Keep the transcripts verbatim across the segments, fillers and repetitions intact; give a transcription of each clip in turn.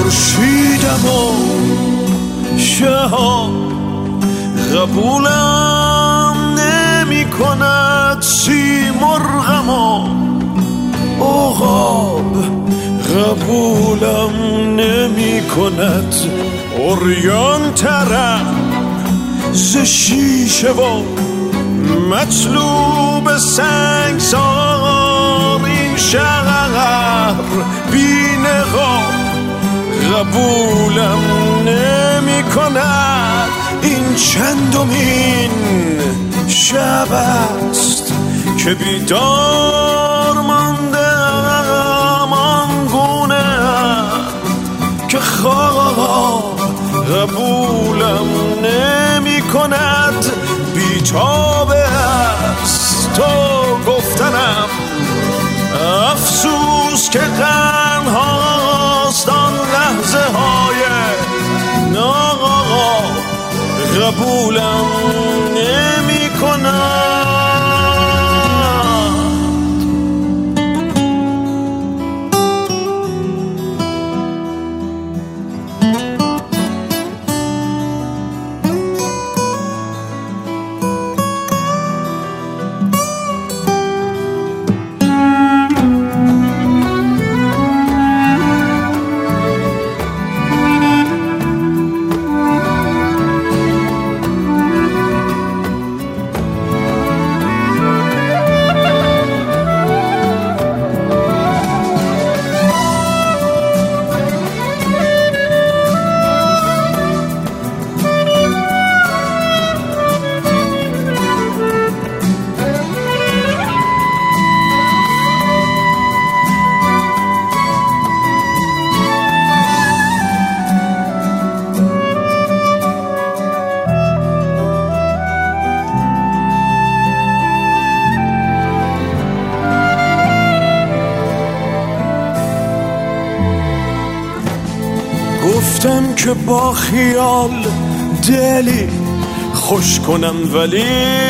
خورشیدم و شهاب قبولم نمی کند، سیمرغم و عقاب قبولم نمی کند، عریان ترم ز شیشه و مطلوب سنگسار، این شهر بی نقاب قبولم نمی کند. این چندمین شب است که بیدار ماندم، آنگونه که خواب قبولم نمی کند. بیتاب است تو گفتنم، افسوس که غم هاست آن لحظه های ناقاب قبولم نمی کند. گفتم که با خیال دلی خوش کنم، ولی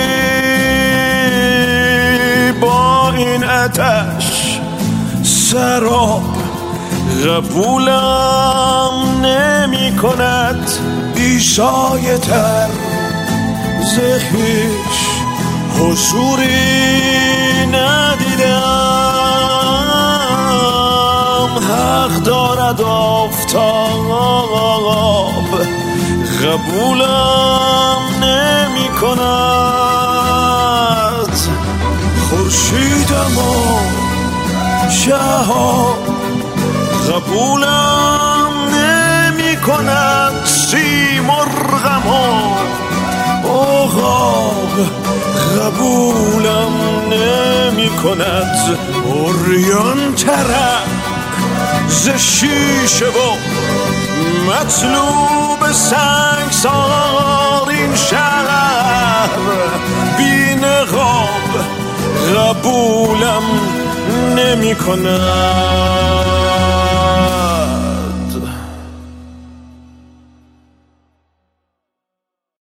با این آتش سراب قبولم نمی کند. بیسایه تر ز خویش حضوری ندیدم، حق دارد آفتاب قبولم نمی کند. خورشیدم و شهاب قبولم نمی کند، سیمرغم و عقاب قبولم نمی کند، عریان ترم ز شیشه و مطلوب سنگسار، این شهر بی نقاب قبولم نمی کند.